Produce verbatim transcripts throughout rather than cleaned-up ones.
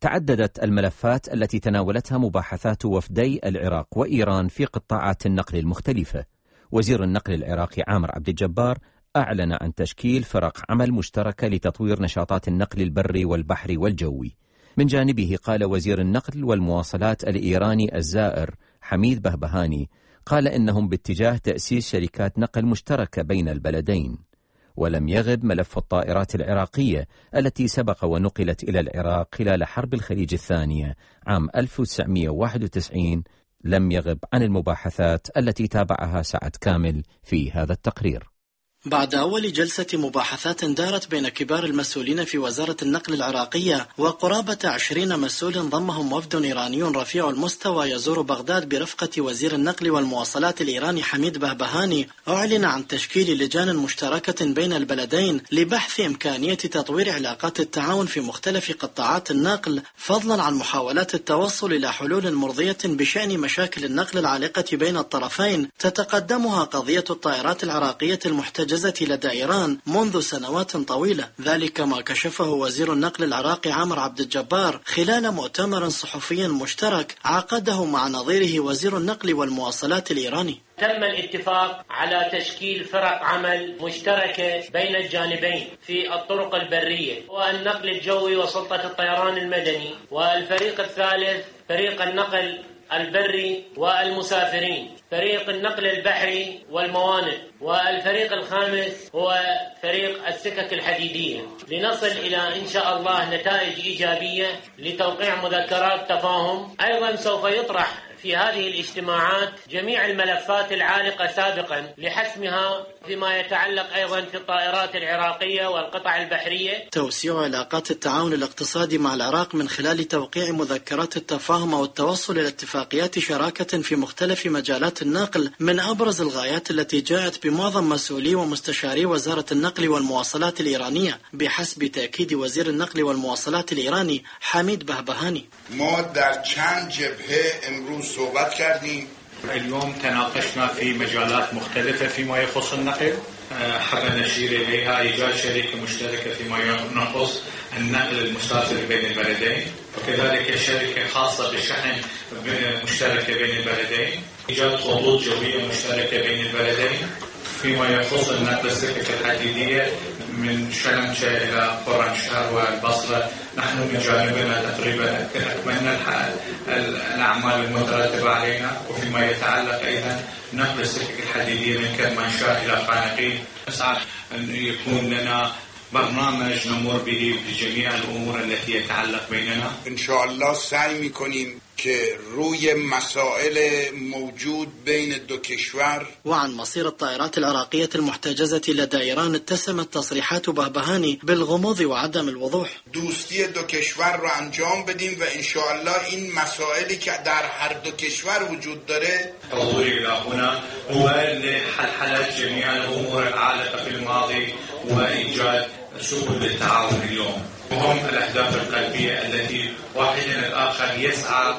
تعددت الملفات التي تناولتها مباحثات وفدي العراق وإيران في قطاعات النقل المختلفة. وزير النقل العراقي عامر عبد الجبار أعلن عن تشكيل فرق عمل مشتركة لتطوير نشاطات النقل البري والبحري والجوي. من جانبه قال وزير النقل والمواصلات الإيراني الزائر حميد بهبهاني قال إنهم باتجاه تأسيس شركات نقل مشتركة بين البلدين. ولم يغب ملف الطائرات العراقية التي سبق ونقلت إلى العراق خلال حرب الخليج الثانية عام ألف وتسعمئة وواحد وتسعين، لم يغب عن المباحثات التي تابعها سعد كامل في هذا التقرير. بعد أول جلسة مباحثات دارت بين كبار المسؤولين في وزارة النقل العراقية وقرابة عشرين مسؤول ضمهم وفد إيراني رفيع المستوى يزور بغداد برفقة وزير النقل والمواصلات الإيراني حميد بهبهاني، أعلن عن تشكيل لجان مشتركة بين البلدين لبحث إمكانية تطوير علاقات التعاون في مختلف قطاعات النقل، فضلا عن محاولات التوصل إلى حلول مرضية بشأن مشاكل النقل العالقة بين الطرفين تتقدمها قضية الطائرات العراقية المحتجة لدى إيران منذ سنوات طويلة. ذلك ما كشفه وزير النقل العراقي عامر عبد الجبار خلال مؤتمر صحفي مشترك عقده مع نظيره وزير النقل والمواصلات الإيراني. تم الاتفاق على تشكيل فرق عمل مشتركة بين الجانبين في الطرق البرية والنقل الجوي وسلطة الطيران المدني، والفريق الثالث فريق النقل البري والمسافرين، فريق النقل البحري والموانئ، والفريق الخامس هو فريق السكك الحديدية، لنصل إلى إن شاء الله نتائج إيجابية لتوقيع مذكرات تفاهم. أيضا سوف يطرح في هذه الاجتماعات جميع الملفات العالقة سابقا لحسمها فيما يتعلق أيضا في الطائرات العراقية والقطع البحرية. توسيع علاقات التعاون الاقتصادي مع العراق من خلال توقيع مذكرات التفاهم والتوصل إلى اتفاقيات شراكة في مختلف مجالات النقل من أبرز الغايات التي جاءت بمعظم مسؤولي ومستشاري وزارة النقل والمواصلات الإيرانية بحسب تأكيد وزير النقل والمواصلات الإيراني حميد بهبهاني. ما در چند جبهه امروز صحبت کردیم. اليوم تناقشنا في مجالات مختلفة فيما يخص النقل، حاب نشير إليها إيجاد شركة مشتركة فيما يخص النقل المسافر بين البلدين، وكذلك شركة خاصة بالشحن مشتركة بين البلدين، إيجاد خطوط جوية مشتركة بين البلدين فيما يخص النقل السكك الحديدية من شلمشة إلى قرنشهر والبصرة. نحن من جانبنا تقريبا أكملنا الأعمال المترتبة علينا، وفيما يتعلق أيضا نقل السكك الحديدية من كرمانشاه إلى خانقين نسعى أن يكون لنا برنامج نمر به بجميع الأمور التي يتعلق بيننا. إن شاء الله سعی می‌کنیم که روی مسائل موجود بين الدو كشور. وعن مصير الطائرات العراقية المحتجزة لدى إيران اتسمت تصريحات بهبهاني بالغموض وعدم الوضوح. دوستی دو کشور رو انجام بدیم و ان شاء الله این مسائلی که در هر دو کشور وجود داره. حضوري إلى هنا هو لحلحلة جميع الأمور العالقة بالماضي وإيجاد سبل للتعاون اليوم، وهم الأهداف القلبية التي واحدنا الآخر يسعى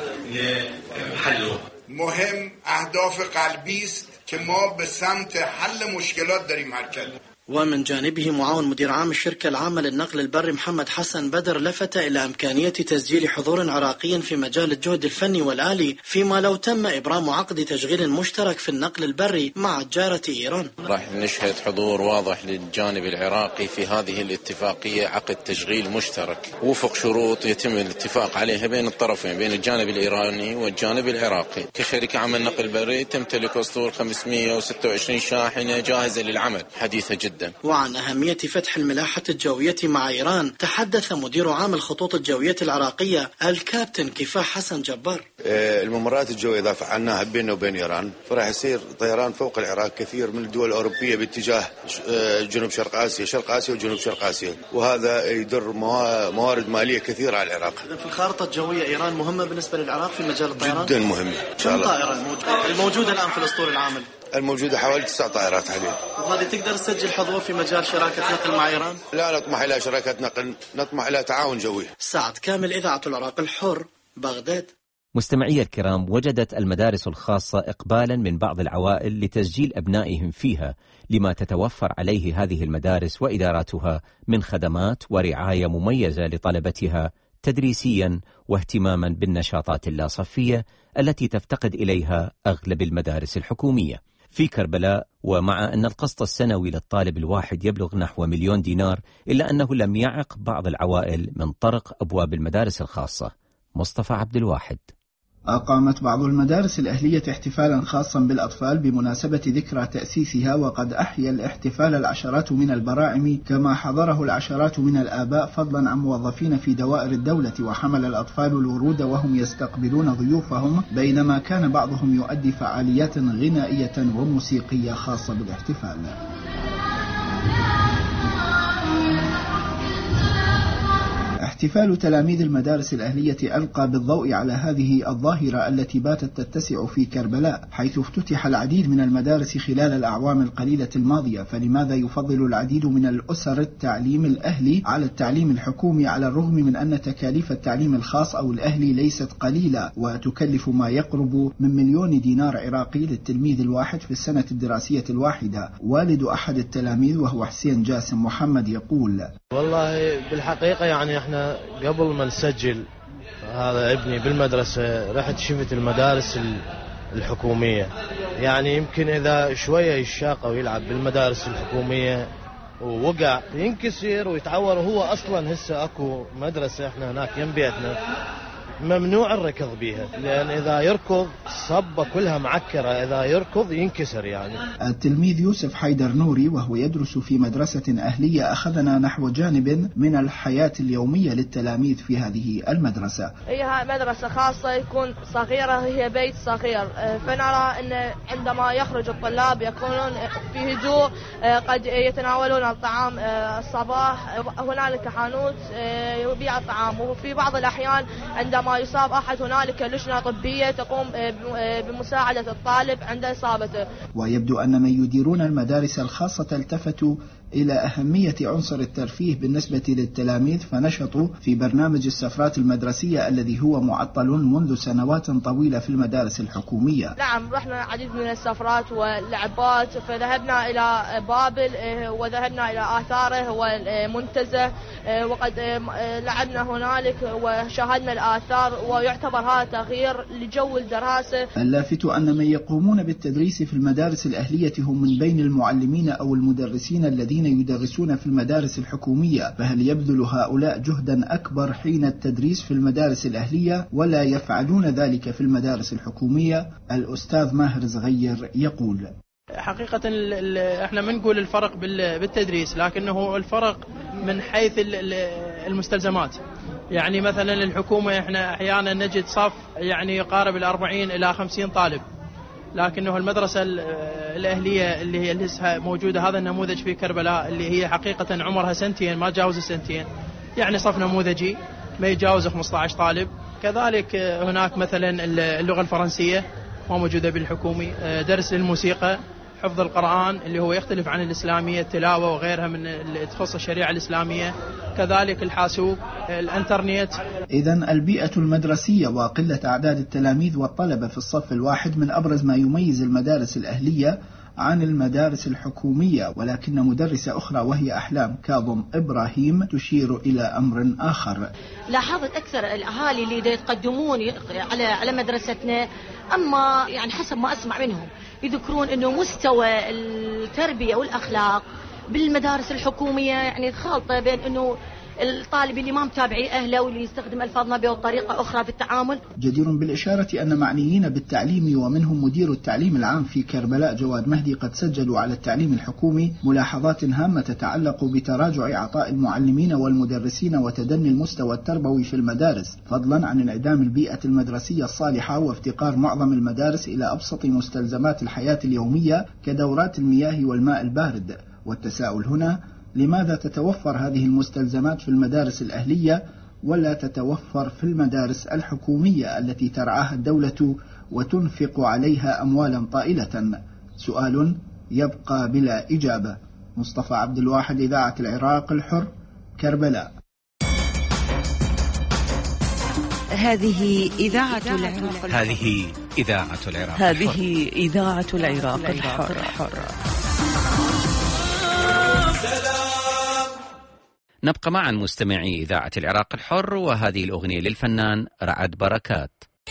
لحلها. مهم اهداف قلبی است که ما به سمت حل مشکلات داریم حرکت. ومن جانبه معاون مدير عام الشركة العامة للنقل البري محمد حسن بدر لفت إلى إمكانية تسجيل حضور عراقي في مجال الجهد الفني والآلي، فيما لو تم إبرام عقد تشغيل مشترك في النقل البري مع جارة إيران. راح نشهد حضور واضح للجانب العراقي في هذه الاتفاقية، عقد تشغيل مشترك وفق شروط يتم الاتفاق عليها بين الطرفين، بين الجانب الإيراني والجانب العراقي. كشركة عامة النقل البري تمتلك أسطول خمسمئة وستة وعشرين شاحنة جاهزة للعمل، حديثة جدا. وعن أهمية فتح الملاحة الجوية مع إيران تحدث مدير عام الخطوط الجوية العراقية الكابتن كفاح حسن جبار. الممرات الجوية إذا فعلناها بيننا وبين إيران فراح يصير طيران فوق العراق كثير من الدول الأوروبية باتجاه جنوب شرق آسيا، شرق آسيا وجنوب شرق آسيا، وهذا يدر موارد مالية كثيرة على العراق. في الخارطة الجوية إيران مهمة بالنسبة للعراق في مجال الطيران؟ جدا مهمة. كم طائرة الموجودة الموجودة الآن في الأسطول العامل؟ الموجودة حوالي تسع طائرات حاليا. وهذه تقدر تسجل حضور في مجال شراكة نقل مع إيران؟ لا نطمح إلى شراكة نقل، نطمح إلى تعاون جوي. سعد كامل، إذاعة العراق الحر، بغداد. مستمعي الكرام، وجدت المدارس الخاصة إقبالا من بعض العوائل لتسجيل أبنائهم فيها لما تتوفر عليه هذه المدارس وإداراتها من خدمات ورعاية مميزة لطلبتها تدريسيا واهتماما بالنشاطات اللاصفية التي تفتقد إليها أغلب المدارس الحكومية. في كربلاء، ومع أن القسط السنوي للطالب الواحد يبلغ نحو مليون دينار، إلا أنه لم يعق بعض العوائل من طرق أبواب المدارس الخاصة. مصطفى عبد الواحد. أقامت بعض المدارس الأهلية احتفالا خاصا بالأطفال بمناسبة ذكرى تأسيسها، وقد أحيا الاحتفال العشرات من البراعم كما حضره العشرات من الآباء، فضلا عن موظفين في دوائر الدولة، وحمل الأطفال الورود وهم يستقبلون ضيوفهم، بينما كان بعضهم يؤدي فعاليات غنائية وموسيقية خاصة بالاحتفال. احتفال تلاميذ المدارس الأهلية ألقى بالضوء على هذه الظاهرة التي باتت تتسع في كربلاء، حيث افتتح العديد من المدارس خلال الأعوام القليلة الماضية. فلماذا يفضل العديد من الأسر التعليم الأهلي على التعليم الحكومي، على الرغم من أن تكاليف التعليم الخاص أو الأهلي ليست قليلة، وتكلف ما يقرب من مليون دينار عراقي للتلميذ الواحد في السنة الدراسية الواحدة؟ والد أحد التلاميذ وهو حسين جاسم محمد يقول: والله بالحقيقة يعني احنا قبل ما نسجل هذا ابني بالمدرسة رحت شفت المدارس الحكومية، يعني يمكن إذا شوية يشاق ويلعب بالمدارس الحكومية ووقع ينكسر ويتعور، وهو أصلا هسه أكو مدرسة احنا هناك يم بيتنا ممنوع الركض بيها، لأن إذا يركض صبة كلها معكرة، إذا يركض ينكسر يعني. التلميذ يوسف حيدر نوري وهو يدرس في مدرسة أهلية أخذنا نحو جانب من الحياة اليومية للتلاميذ في هذه المدرسة. هي مدرسة خاصة يكون صغيرة، هي بيت صغير، فنرى أن عندما يخرج الطلاب يكونون في هدوء، قد يتناولون الطعام الصباح، هنالك حانوت يبيع الطعام، وفي بعض الأحيان عندما ما يصاب أحد هنالك لجنة طبية تقوم بمساعدة الطالب عند إصابته. ويبدو أن من يديرون المدارس الخاصة التفتوا إلى أهمية عنصر الترفيه بالنسبة للتلاميذ، فنشطوا في برنامج السفرات المدرسية الذي هو معطل منذ سنوات طويلة في المدارس الحكومية. نعم، رحنا عديد من السفرات واللعبات، فذهبنا إلى بابل وذهبنا إلى آثاره والمنتزه، وقد لعبنا هنالك وشاهدنا الآثار، ويعتبر هذا تغيير لجو الدراسة. اللافت أن من يقومون بالتدريس في المدارس الأهلية هم من بين المعلمين أو المدرسين الذين يدرسون في المدارس الحكومية، فهل يبذل هؤلاء جهدا أكبر حين التدريس في المدارس الأهلية ولا يفعلون ذلك في المدارس الحكومية؟ الأستاذ ماهر زغير يقول: حقيقة احنا ما نقول الفرق بالتدريس، لكنه الفرق من حيث المستلزمات. يعني مثلا الحكومة احنا احيانا نجد صف يعني يقارب الأربعين إلى خمسين طالب، لكنه المدرسة الأهلية اللي هي لسه موجودة، هذا النموذج في كربلاء اللي هي حقيقة عمرها سنتين ما تجاوز السنتين، يعني صف نموذجي ما يتجاوز خمسة عشر طالب. كذلك هناك مثلا اللغة الفرنسية ما موجودة بالحكومي، درس للموسيقى، حفظ القرآن اللي هو يختلف عن الإسلامية، التلاوة وغيرها من اللي تخص الشريعة الإسلامية، كذلك الحاسوب، الانترنت. إذن البيئة المدرسية وقلة أعداد التلاميذ والطلبة في الصف الواحد من أبرز ما يميز المدارس الأهلية عن المدارس الحكومية، ولكن مدرسة أخرى وهي أحلام كاظم إبراهيم تشير إلى أمر آخر. لاحظت أكثر الأهالي اللي يتقدمون على على مدرستنا، أما يعني حسب ما أسمع منهم يذكرون أنه مستوى التربية والأخلاق بالمدارس الحكومية يعني خالطة بين أنه الطالب اللي ما متابعي أهله واللي يستخدم ألفاظ نبيه وطريقة أخرى في التعامل. جدير بالإشارة أن معنيين بالتعليم ومنهم مدير التعليم العام في كربلاء جواد مهدي قد سجلوا على التعليم الحكومي ملاحظات هامة تتعلق بتراجع عطاء المعلمين والمدرسين وتدني المستوى التربوي في المدارس، فضلا عن انعدام البيئة المدرسية الصالحة وافتقار معظم المدارس إلى أبسط مستلزمات الحياة اليومية كدورات المياه والماء البارد. والتساؤل هنا: لماذا تتوفر هذه المستلزمات في المدارس الأهلية ولا تتوفر في المدارس الحكومية التي ترعاها الدولة وتنفق عليها أموالا طائلة؟ سؤال يبقى بلا إجابة. مصطفى عبد الواحد، إذاعة العراق الحر، كربلاء. هذه إذاعة العراق. هذه إذاعة العراق. هذه إذاعة العراق الحر. نبقى معا مستمعي إذاعة العراق الحر، وهذه الأغنية للفنان رعد بركات.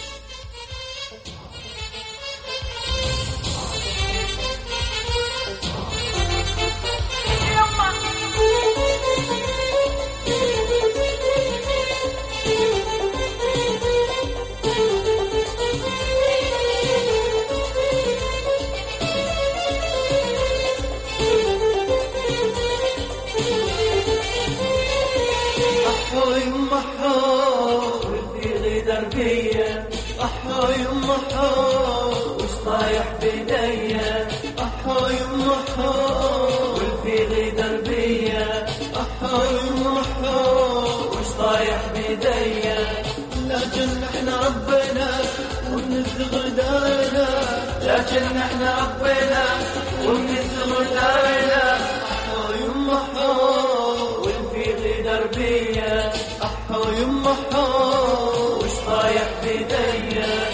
لكن احنا ربنا ونزغ دارنا، لكن احنا ربنا ونزغ دارنا. احا يما احا والفيغ دربية، احا يما احا وش طايح بيديا.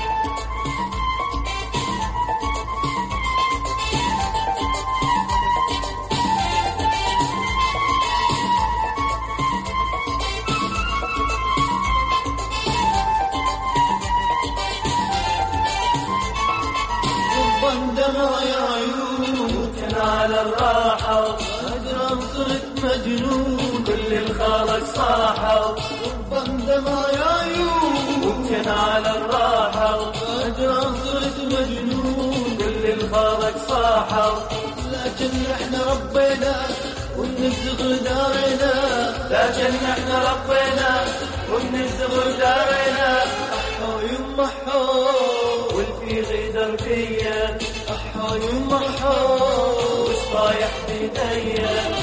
على الراحة أجرم صرت مجنون، كل الخالق صاحة ربان دمع يا عيون. ممكن على الراحة أجرم صرت مجنون، كل الخالق صاحة. لكن احنا ربنا ونزغ دارنا، لكن احنا ربنا ونزغ دارنا. احا يما احا والفيغ دربية، احا يما احا وش طايح بيديا.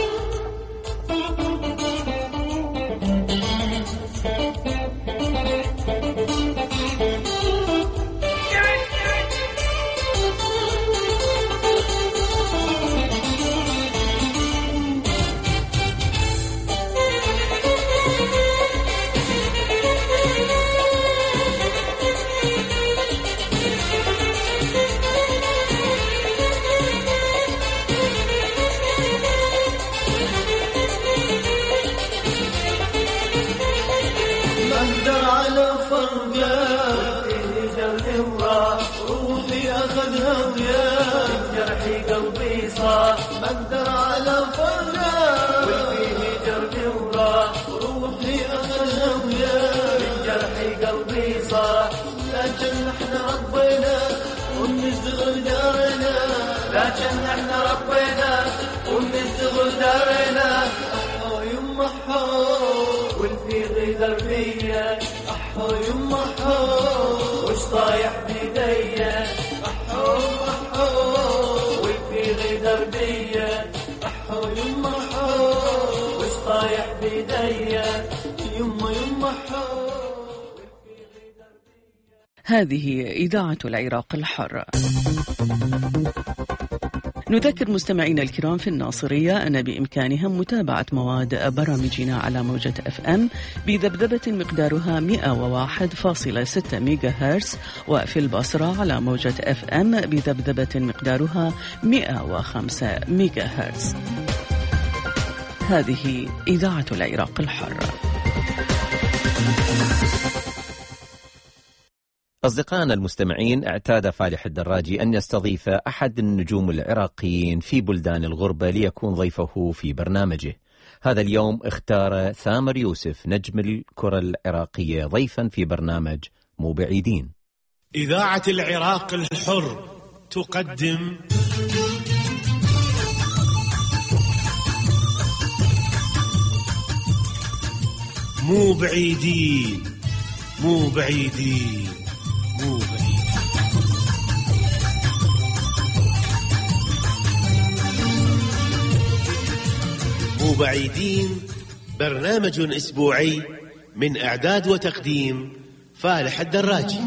روحي أخذها وياه، جرحي قلبي صاح ما أقدر على فرقه، والفيه جرحي وراح. روحي أخذها وياه، جرحي قلبي صاح. لكن احنا ربنا ونزغ دارنا، لكن احنا ربنا ونزغ دارنا. احا يما احا والفيغ دربية، احا يما احا وش طايح بيديا. احا احا والفيغ دربية، احا يما احا وش طايح بيديا. يما يما احا. هذه إذاعة العراق الحر. نذكر مستمعينا الكرام في الناصرية أن بإمكانهم متابعة مواد برامجنا على موجة أف أم بذبذبة مقدارها مئة وواحد فاصلة ستة ميجا هرتز، وفي البصرة على موجة أف أم بذبذبة مقدارها مئة وخمسة ميجا هرتز. هذه إذاعة العراق الحر. أصدقائنا المستمعين، اعتاد فالح الدراجي أن يستضيف أحد النجوم العراقيين في بلدان الغربة ليكون ضيفه في برنامجه. هذا اليوم اختار ثامر يوسف نجم الكرة العراقية ضيفا في برنامج مو بعيدين. إذاعة العراق الحر تقدم مو بعيدين، مو بعيدين، مو بعيدين. مو بعيدين برنامج أسبوعي من إعداد وتقديم فالح الدراجي.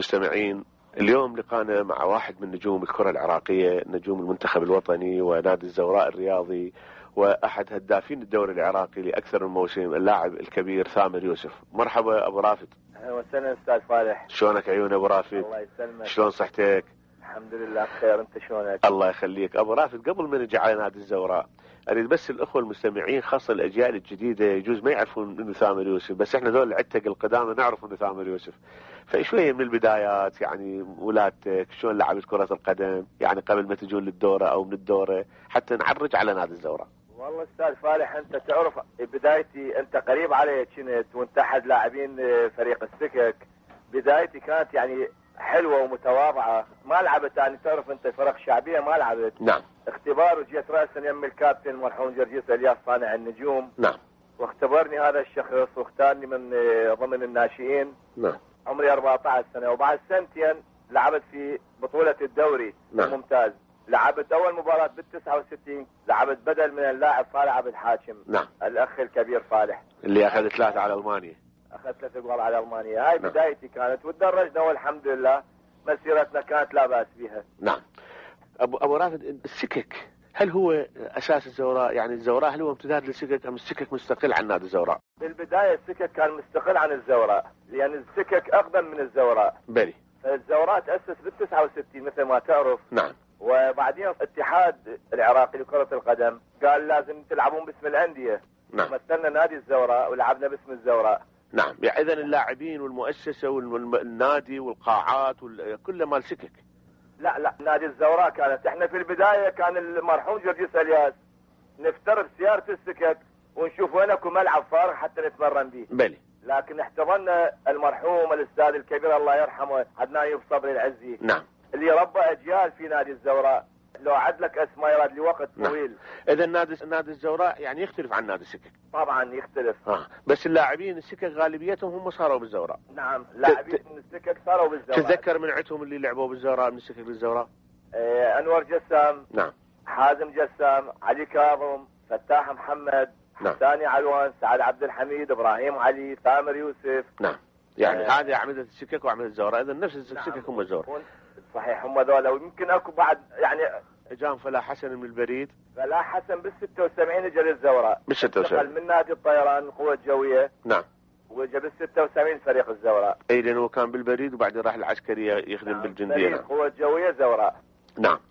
المستمعين، اليوم لقانا مع واحد من نجوم الكرة العراقية، نجوم المنتخب الوطني ونادي الزوراء الرياضي، وأحد هدافين الدوري العراقي لأكثر من موسم، اللاعب الكبير ثامر يوسف. مرحبا أبو رافد. أهلا وسهلا أستاذ فالح. شلونك عيون أبو رافد؟ الله يسلمك. شلون صحتك؟ الحمد لله بخير، أنت شلونك؟ الله يخليك. أبو رافد، قبل ما نجي على نادي الزوراء أريد بس الأخوة المستمعين خاصة الأجيال الجديدة يجوز ما يعرفون إنه ثامر يوسف، بس إحنا ذول العتق القدامى نعرف إنه ثامر يوسف. فشوية من البدايات، يعني ولادتك شلون لعبت كرة القدم، يعني قبل ما تجون للدورة أو من الدورة، حتى نعرج على نادي الزوراء. والله أستاذ فالح، أنت تعرف بدايتي أنت قريب علي كنت، وأنت أحد لاعبين فريق السكك. بدايتي كانت يعني حلوة ومتواضعة، ما لعبت يعني تعرف أنت فرق شعبية ما لعبت. نعم. اختبار وجيت رأسا يم الكابتن المرحوم جرجيس الياس صانع النجوم. نعم. واختبرني هذا الشخص واختارني من ضمن الناشئين. نعم. عمري أربعة عشر سنة، وبعد سنتين لعبت في بطولة الدوري. نعم. الممتاز. لعبت أول مباراة بالتسعة وستين، لعبت بدل من اللاعب صالح عبد الحاكم. نعم. الأخ الكبير صالح اللي أخذ ثلاثة على ألمانيا. أخذ ثلاثة جوال على ألمانيا. هاي نعم. بدايتي كانت، وتدرجنا والحمد لله مسيرتنا كانت لا بأس بها. نعم. أبو أبو رافد، السكك هل هو أساس الزوراء؟ يعني الزوراء هل هو امتداد للسكك أم السكك مستقل عن نادي الزوراء؟ بالبداية السكك كان مستقل عن الزوراء، لأن السكك أقدم من الزوراء. بلي. فالزوراء تأسس بالتسعة وستين مثل ما تعرف. نعم. وبعدين الاتحاد العراقي لكرة القدم قال لازم تلعبون باسم الأندية. نعم. مثلنا نادي الزوراء ولعبنا باسم الزوراء. نعم. يعني إذن اللاعبين والمؤسسة والنادي والقاعات كل مال سكك. لا لا، نادي الزوراء كانت، احنا في البداية كان المرحوم جرجيس الياس نفترض سيارة السكك ونشوف وين اكو ملعب فارغ حتى نتمرن به. بلي. لكن احتضنا المرحوم الاستاذ الكبير الله يرحمه عدنان يوسف صبري العزي. نعم. اللي ربى اجيال في نادي الزوراء، لو عد لك اسماء يراد لوقت طويل. نعم. اذا نادي نادي الزوراء يعني يختلف عن نادي السكك. طبعا يختلف. اه بس اللاعبين السكك غالبيتهم هم صاروا بالزوراء. نعم، لاعبين من السكك صاروا بالزوراء. تتذكر من عندهم اللي لعبوا بالزوراء من السكك بالزوراء؟ آه انور جسام. نعم. حازم جسام، علي كاظم، فتاح محمد، نعم. ثاني علوان، سعد عبد الحميد، ابراهيم علي، ثامر يوسف. نعم. يعني آه. هذه اعمده السكك واعمده الزوراء، اذا نفس السكك. نعم. هم الزوراء. صحيح هم ذولا، ويمكن اكو بعد يعني اجام فلاح حسن من البريد. فلاح حسن بال ستة وسبعين اجى للزوراء. بال ستة وسبعين من نادي الطيران القوة الجوية. نعم. وجا بال ستة وسبعين فريق الزوراء. اي لانه كان بالبريد وبعدين راح العسكريه يخدم. نعم. بالجنديه. نعم. القوة الجوية زوراء. نعم.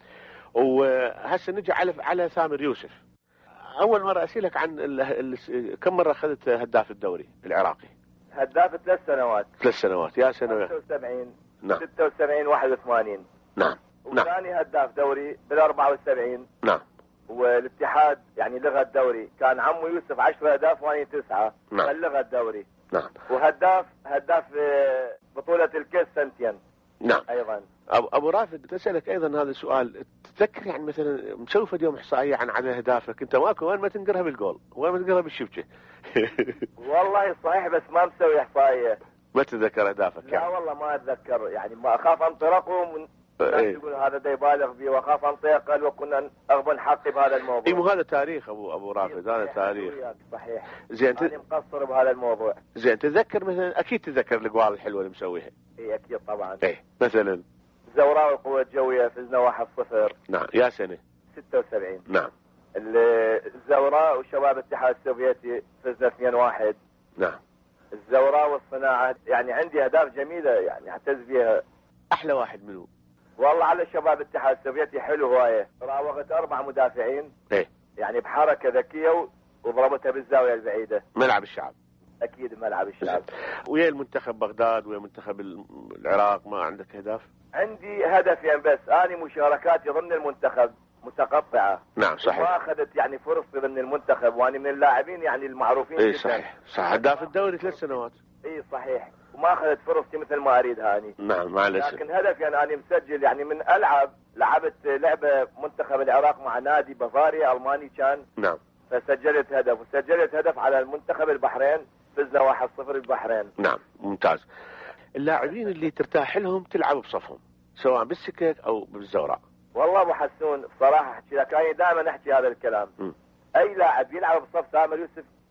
وهسه نجي على على ثامر يوسف. اول مره اسالك عن ال... ال... كم مره اخذت هداف الدوري العراقي؟ هداف ثلاث سنوات. ثلاث سنوات يا سنه. ستة وسبعين. نعم. ستة وسبعين واحد وثمانين. نعم. وثاني هداف دوري بال أربعة وسبعين. نعم. والاتحاد يعني لغى الدوري، كان عمو يوسف عشرة اهداف وانا تسعة. نعم. لغى الدوري. نعم. وهداف هداف بطولة الكاس سنتين. نعم. ايضا. ابو ابو رافد تسالك ايضا هذا السؤال، تتذكر يعني مثلا مسوي اليوم احصائيه عن عدد اهدافك انت ماكو وين ما تنقرها بالجول، وين ما تنقرها بالشبكه؟ والله صحيح بس ما مسوي احصائيه. ما تتذكر اهدافك لا يعني؟ والله ما اتذكر، يعني ما اخاف انطرقه من ايه. يقول هذا دا يبالغ بيه، واخاف انطيقل وكنا اغبن حقي بهذا الموضوع. اي مو هذا تاريخ ابو ابو رافد، هذا تاريخ. صحيح. زين انا مقصر بهذا الموضوع. زين تتذكر مثلا، اكيد تتذكر الاقوال الحلوه اللي مسويها. اي اكيد طبعا. ايه مثلا الزوراء والقوة الجوية فزنا واحد صفر. نعم. يا سنة ستة وسبعين. نعم. الزوراء وشباب الاتحاد السوفيتي فزنا اثنين واحد. نعم. الزوراء والصناعة يعني عندي اهداف جميلة يعني اعتز بها. احلى واحد منو؟ والله على شباب الاتحاد السوفيتي حلو هواية، راوغت اربع مدافعين. ايه. يعني بحركة ذكية وضربتها بالزاوية البعيدة. ملعب الشعب. اكيد ملعب الشعب. ويا المنتخب بغداد ويا منتخب العراق ما عندك اهداف؟ عندي هدفين يعني بس، اني مشاركاتي ضمن المنتخب متقطعة. نعم صحيح. ما اخذت يعني فرصتي ضمن المنتخب، واني من اللاعبين يعني المعروفين. اي صحيح صح. هداف الدوري ثلاث سنوات. اي صحيح. وما اخذت فرصتي مثل ما اريد هاني. نعم معلش. لكن هدفي يعني انا مسجل يعني من العب، لعبت لعبة منتخب العراق مع نادي بافاريا الماني كان. نعم. فسجلت هدف، وسجلت هدف على المنتخب البحرين، فزنا واحد صفر البحرين. نعم ممتاز. اللاعبين اللي ترتاح لهم تلعب بصفهم سواء بالسكك او بالزوراء. والله ابو حسون بصراحه احكي لك، انا دائما احكي هذا الكلام. م. اي لاعب يلعب بصف ثامر يوسف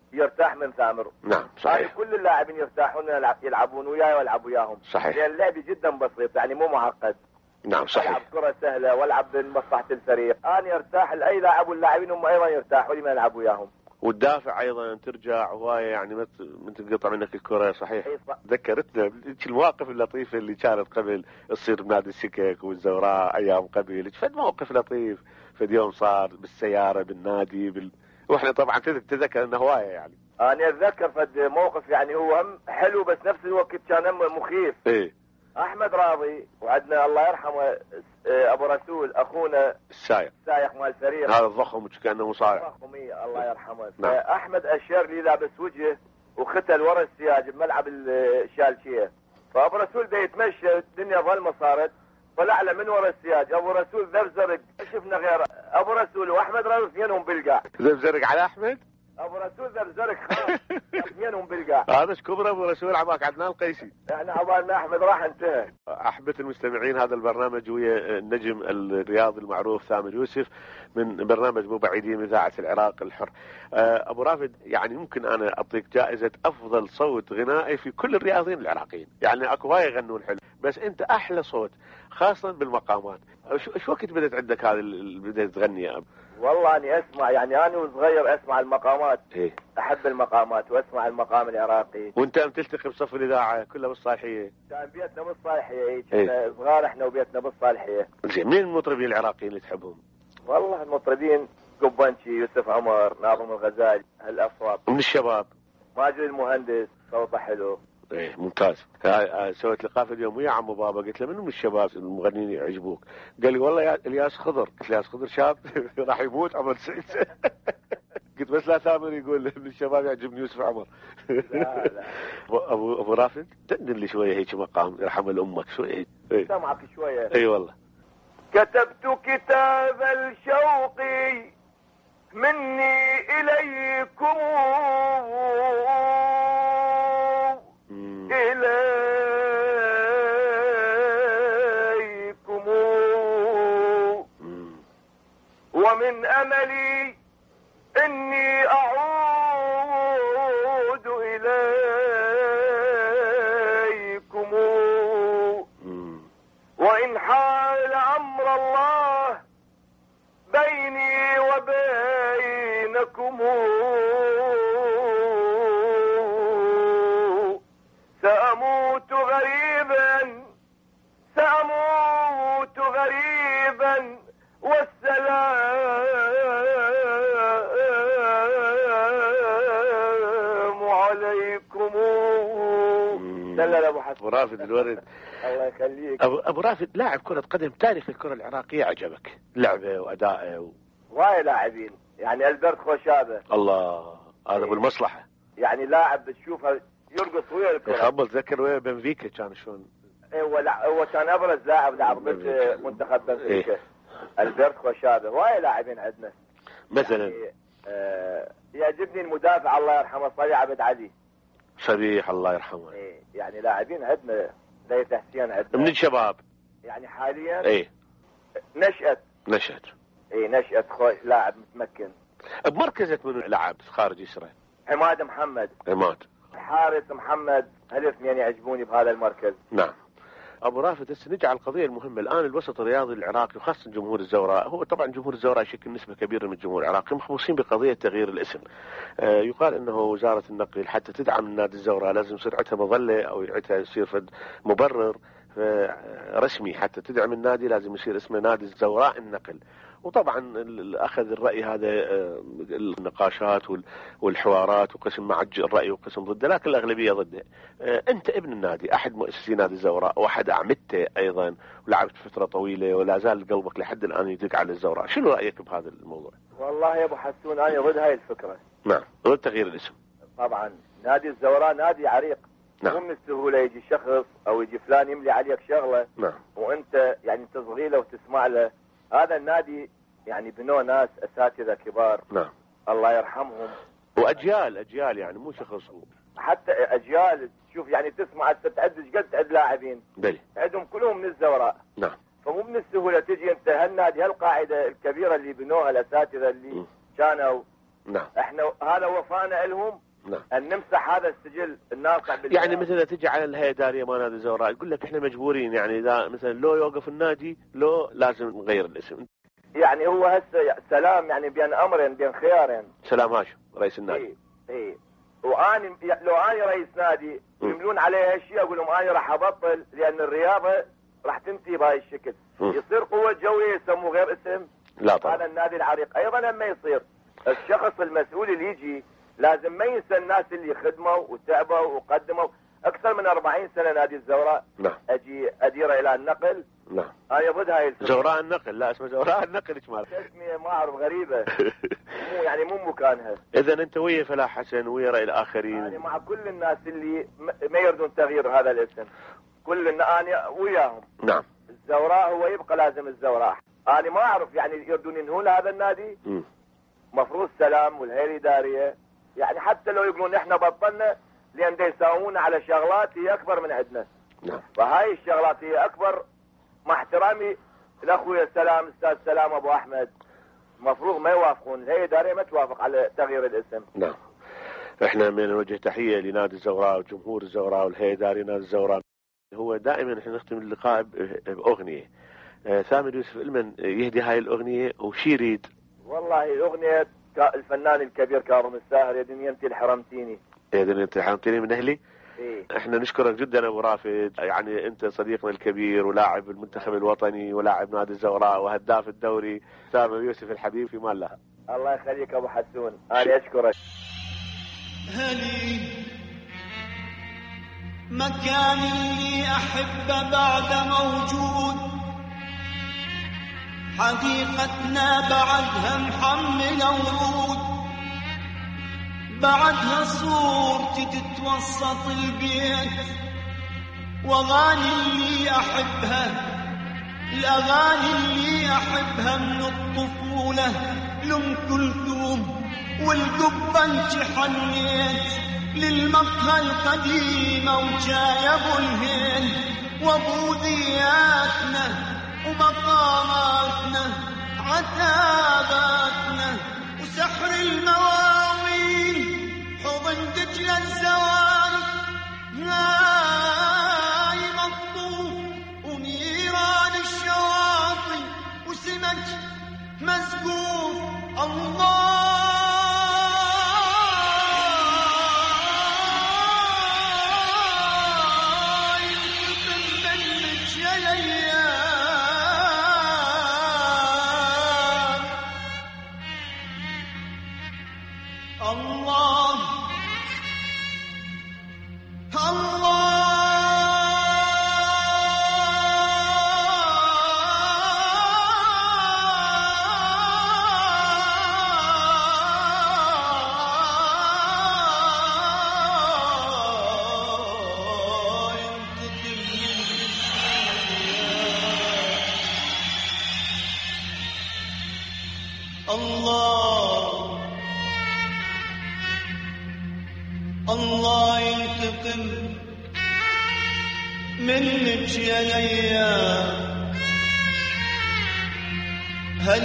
يرتاح من ثامر. نعم صحيح. كل اللاعبين يرتاحون يلعبون وياي والعب وياهم. صحيح. لان اللعب جدا بسيط يعني مو معقد. نعم صحيح. العب كره سهله والعب لمصلحه الفريق. انا ارتاح لاي لاعب واللاعبين هم ايضا يرتاحوا لما يلعب وياهم. والدافع ايضا ترجع هوايه يعني ما تنقطع منك الكره. صحيح. ذكرتنا المواقف اللطيفه اللي كانت قبل تصير بنادي السكك والزوراء ايام قبل. فد موقف لطيف فد يوم صار بالسياره بالنادي بال... واحنا طبعا تتذكر انه هوايه يعني. انا اتذكر فد موقف يعني هو هم حلو بس نفس الوقت كان مخيف. ايه. احمد راضي وعندنا الله يرحمه ابو رسول اخونا السايق السايق مال الفريق هذا الضخم كانه مصارع ضخمي الله يرحمه. نعم. احمد اشر لي لابس وجهه وختل ورا السياج بملعب الشالشيه. فابو رسول دا يتمشى الدنيا ظلمه صارت طلع له من ورا السياج ابو رسول ذبزرق شفنا غير ابو رسول واحمد راضي اثنينهم بالقاع. ذبزرق على احمد؟ ابو رسول ذبزرق خلاص اثنينهم بالقاع. هذا كبر ابو رسول عماك عدنان القيسي. احنا عبالنا احمد راح انتهى. احبت المستمعين هذا البرنامج ويا النجم الرياضي المعروف ثامر يوسف من برنامج مو بعيدين من اذاعه العراق الحر. ابو رافد يعني ممكن انا اعطيك جائزه افضل صوت غنائي في كل الرياضيين العراقيين. يعني اكو هواي يغنون حلو بس انت احلى صوت خاصه بالمقامات. شو وقت بدت عندك هذا بديت تغني يا ابو؟ والله اني اسمع يعني انا وصغير اسمع المقامات. إيه؟ احب المقامات واسمع المقام العراقي. وانت تلتقي بصف الاذاعه كلها بالصالحيه؟ كان بيتنا بالصالحيه. كنا صغار احنا وبيتنا بالصالحيه. زين مين المطربين العراقيين اللي تحبهم؟ والله المطربين قبنشي يوسف عمر ناظم الغزالي هالاصوات. من الشباب ماجد المهندس صوته حلو. ايه ممتاز. سويت لقاء في اليوم ويا عمو بابا قلت له منو من الشباب المغنيين يعجبوك؟ قال لي والله يا الياس خضر. قلت له الياس خضر شاب راح يموت عمر تسعين سنه. قلت بس لا ثامر يقول من الشباب يعجبني يوسف عمر. لا لا ابو ابو رافد دندن لي شويه هيك مقام يرحم امك شويه. ايه سامعك شويه. اي والله. كتبت كتاب الشوق مني اليكم إليكم ومن أملي إني أعود إليكم وإن حال أمر الله بيني وبينكم سأموت غريبا سأموت غريبا والسلام عليكم. دلل ابو حسن. ابو رافد الورد. الله يخليك. ابو ابو رافد لاعب كرة قدم تاريخ الكرة العراقية عجبك لعبه وادائه و... وايد لاعبين يعني البرت خوشابه. الله هذا ابو المصلحة. يعني لاعب بتشوفه يرقص ويا الكرة. خبل تذكر ويا بنفيكا كان شلون. ايوه لا هو كان ابرز لاعب لعب ضد منتخب بنفيكا. إيه؟ البرت خوشابه وايد لاعبين عندنا. مثلا يعني آه يعجبني المدافع الله يرحمه صلي عبد علي. صبيح الله يرحمه. ايه يعني لاعبين عندنا زي تحسين عندنا. من الشباب. يعني حاليا. ايه. نشأت. نشأت. ايه نشأت خوش لاعب متمكن. بمركزة من لعب خارج اسرائيل. عماد محمد. عماد. حارس محمد هالاثنين يعجبوني بهذا المركز. نعم. ابو رافد هسه نجي على القضيه المهمه الان. الوسط الرياضي العراقي وخاصه جمهور الزوراء، هو طبعا جمهور الزوراء يشكل نسبه كبيره من الجمهور العراقي محبوسين بقضيه تغيير الاسم. آه يقال انه وزاره النقل حتى تدعم نادي الزوراء لازم يصير عندها مظله او عندها يصير فد مبرر رسمي حتى تدعم النادي، لازم يصير اسمه نادي الزوراء النقل. وطبعا اخذ الراي هذا النقاشات والحوارات وقسم مع الراي وقسم ضده، لكن الاغلبيه ضده. انت ابن النادي، احد مؤسسي نادي الزوراء واحد اعمدته ايضا ولعبت فتره طويله ولا زال قلبك لحد الان يدق على الزوراء، شنو رايك بهذا الموضوع؟ والله يا ابو حسون انا ضد هاي الفكره. نعم ضد تغيير الاسم. طبعا نادي الزوراء نادي عريق. نعم. مو من السهوله يجي شخص او يجي فلان يملي عليك شغله. نعم. وانت يعني تصغي له وتسمع له. هذا النادي يعني بنوه ناس اساتذه كبار. نعم. الله يرحمهم. واجيال اجيال يعني مو شخص. حتى اجيال تشوف يعني تسمع تعد قد عد لاعبين. بلي. عندهم كلهم من الزوراء. نعم. فمو من السهوله تجي انت هالنادي هالقاعده الكبيره اللي بنوها الاساتذه اللي م. كانوا نعم. احنا هذا وفانا لهم. نعم. ان نمسح هذا السجل الناقع. يعني مثلا تجي على الهيئه الاداريه مال نادي الزوراء تقول لك احنا مجبورين، يعني اذا مثلا لو يوقف النادي لو لازم نغير الاسم. يعني هو هسه سلام يعني بين امرين بين خيارين. سلام هاشم رئيس النادي. اي اي واني لو اني رئيس نادي يملون علي هالشيء اقول لهم اني راح ابطل، لان الرياضه راح تنتهي بهاي الشكل. م. يصير قوه جويه يسموه غير اسم. لا طبعا. هذا النادي العريق. ايضا لما يصير الشخص المسؤول اللي يجي لازم ما ينسى الناس اللي خدموا وتعبوا وقدموا اكثر من أربعين سنه نادي الزوراء. نعم. اجي اديره الى النقل. نعم. انا ضد هاي الفكرة. زوراء النقل، لا اسمه زوراء النقل ايش مالك؟ اسمي ما اعرف غريبه. مو يعني مو مكانها. اذا انت ويا فلاح حسن ويا راي الاخرين. يعني مع كل الناس اللي ما يردون تغيير هذا الاسم، كل انا وياهم. نعم. الزوراء هو يبقى لازم الزوراء. انا ما اعرف يعني يردون ينهون هذا النادي. م. مفروض سلام والهيئه الاداريه يعني حتى لو يقولون احنا بطلنا لان دا يساوون على شغلات هي اكبر من عندنا. نعم. فهاي الشغلات هي اكبر. مع احترامي لاخويا سلام استاذ سلام ابو احمد مفروض ما يوافقون، الهيئه الاداريه ما توافق على تغيير الاسم. نعم. احنا من نوجه تحيه لنادي الزوراء وجمهور الزوراء والهيئه الاداريه نادي الزوراء. هو دائما احنا نختم اللقاء باغنيه. آه ثامر يوسف المن يهدي هاي الاغنيه وشي يريد؟ والله اغنيه الفنان الكبير كاظم الساهر يا دنيا انت اللي حرمتيني. يا دنيا انت حرمتيني من اهلي. إيه؟ احنا نشكرك جدا ابو رافد، يعني انت صديقنا الكبير ولاعب المنتخب الوطني ولاعب نادي الزوراء وهداف الدوري. ثامر يوسف الحبيب في مان لها. الله يخليك ابو حسون، انا اشكرك. هلي مكان اللي احبه بعد موجود، حديقتنا بعدها محمله ورود، بعدها صورتي تتوسط البيت، واغاني اللي احبها الاغاني اللي احبها من الطفوله لأم كلثوم، والقبه انت حنيت للمقهى القديمه وجاي ابو الهيل وابوذياتنا ومقاماتنا عتاباتنا وسحر المواويل حضن دجلة الزوارق هاي مطوف ونيران الشواطئ وسمك مسقوف. الله يكتب منك يا ليال. الله الله الله ينتقم منك يا ليال. هل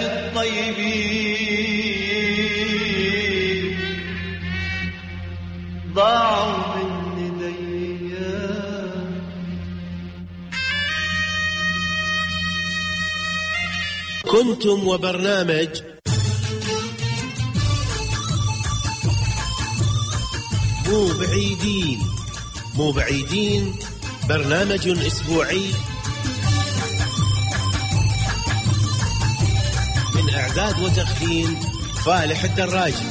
الطيبين ضاعوا من نديا؟ كنتم وبرنامج مو بعيدين. مو بعيدين برنامج أسبوعي من إعداد وتقديم فالح الدراجي.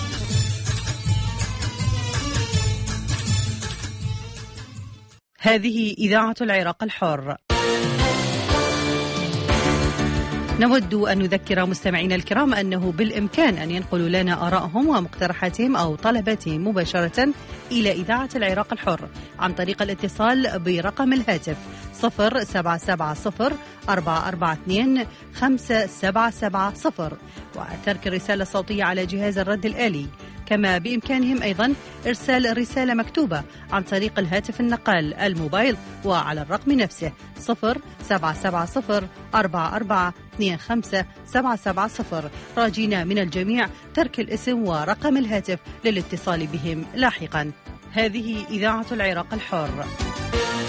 هذه إذاعة العراق الحر. نود أن نذكر مستمعينا الكرام أنه بالإمكان أن ينقلوا لنا آرائهم ومقترحاتهم أو طلباتهم مباشرة إلى إذاعة العراق الحر عن طريق الاتصال برقم الهاتف صفر سبعة سبعة صفر أربعة أربعة اثنين خمسة سبعة سبعة صفر، وترك الرسالة الصوتية على جهاز الرد الآلي. كما بإمكانهم أيضا إرسال رسالة مكتوبة عن طريق الهاتف النقال الموبايل وعلى الرقم نفسه صفر سبعة سبعة صفر أربعة أربعة اثنين خمسة سبعة سبعة صفر، راجين من الجميع ترك الاسم ورقم الهاتف للاتصال بهم لاحقا. هذه إذاعة العراق الحر.